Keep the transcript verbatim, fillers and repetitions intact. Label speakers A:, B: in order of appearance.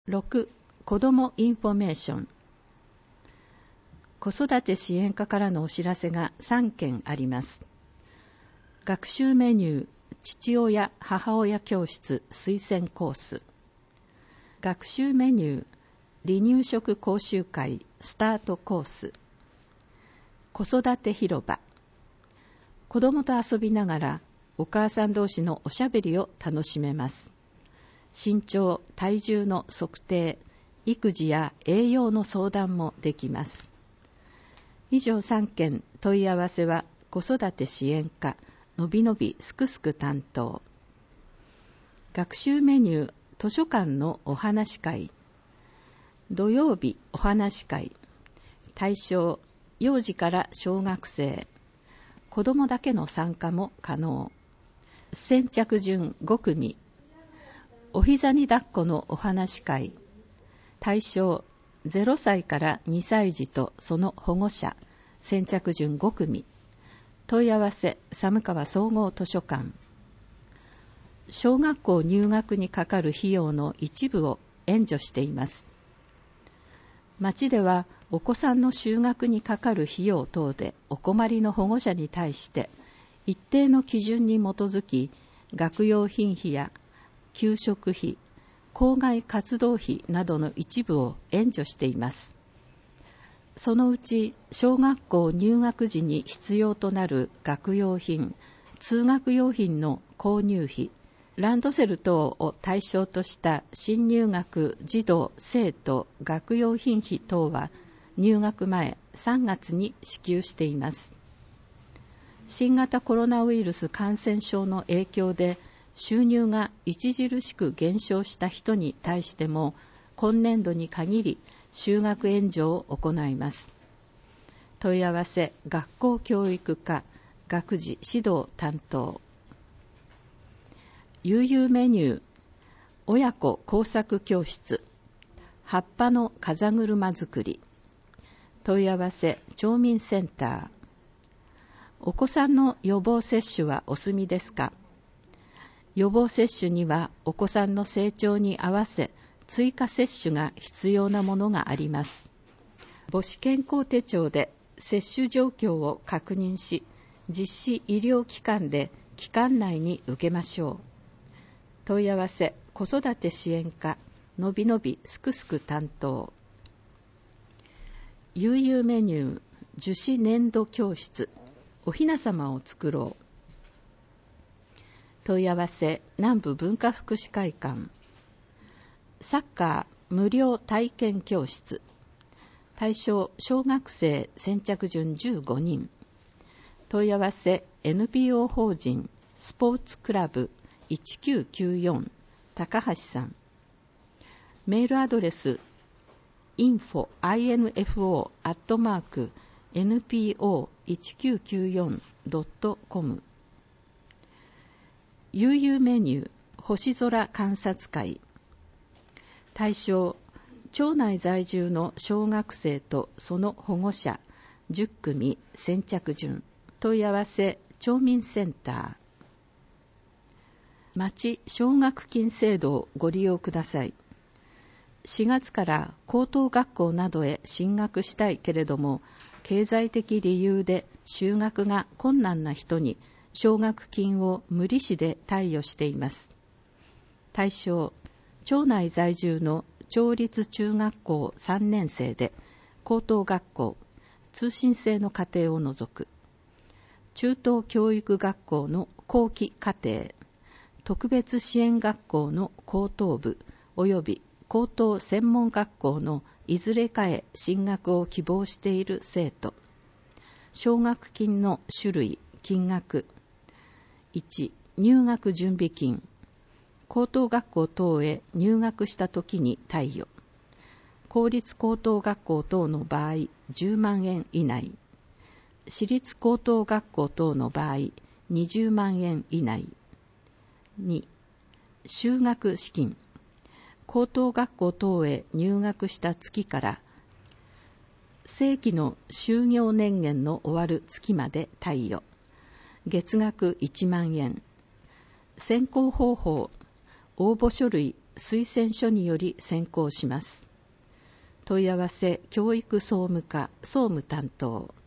A: ろく. 子どもインフォメーション。子育て支援課からのお知らせがさんけんあります。学習メニュー、父親・母親教室推薦コース。学習メニュー、離乳食講習会スタートコース。子育て広場。子どもと遊びながらお母さん同士のおしゃべりを楽しめます。身長・体重の測定、育児や栄養の相談もできます。以上さんけん、問い合わせは子育て支援課のびのびすくすく担当。学習メニュー、図書館のお話会。土曜日お話会。対象、幼児から小学生。子どもだけの参加も可能。先着順ごくみ。お膝に抱っこのお話会。対象、ゼロさいからにさい児とその保護者。先着順ごくみ。問い合わせ、寒川総合図書館。小学校入学にかかる費用の一部を援助しています。町ではお子さんの就学にかかる費用等でお困りの保護者に対して一定の基準に基づき学用品費や給食費、校外活動費などの一部を援助しています。そのうち小学校入学時に必要となる学用品、通学用品の購入費、ランドセル等を対象とした新入学児童・生徒学用品費等は入学前さんがつに支給しています。新型コロナウイルス感染症の影響で収入が著しく減少した人に対しても今年度に限り就学援助を行います。問い合わせ、学校教育課学児指導担当。悠々メニュー、親子工作教室、葉っぱの風車作り。問い合わせ、町民センター。お子さんの予防接種はお済みですか？予防接種にはお子さんの成長に合わせ追加接種が必要なものがあります。母子健康手帳で接種状況を確認し、実施医療機関で期間内に受けましょう。問い合わせ、子育て支援課のびのびすくすく担当。悠々メニュー、樹脂粘土教室、おひなさまを作ろう。問い合わせ、南部文化福祉会館。サッカー無料体験教室。対象、小学生先着順じゅうごにん。問い合わせ、エヌピーオー 法人スポーツクラブいちきゅうきゅうよん高橋さん。メールアドレス インフォ アットマーク エヌピーオーいちきゅうきゅうよんドットコム。悠々メニュー、星空観察会。対象、町内在住の小学生とその保護者じゅっくみ先着順。問い合わせ、町民センター。町奨学金制度をご利用ください。しがつから高等学校などへ進学したいけれども、経済的理由で就学が困難な人に奨学金を無利子で貸与しています。対象、町内在住の町立中学校さんねん生で高等学校、通信制の課程を除く、中等教育学校の後期課程、特別支援学校の高等部及び高等専門学校のいずれかへ進学を希望している生徒。奨学金の種類、金額。いち、入学準備金。高等学校等へ入学したときに貸与。公立高等学校等の場合じゅうまんえん以内。私立高等学校等の場合にじゅうまんえん以内。に、就学資金。高等学校等へ入学した月から正規の就業年限の終わる月まで貸与。月額いちまんえん。選考方法、応募書類推薦書により選考します。問い合わせ教育総務課総務担当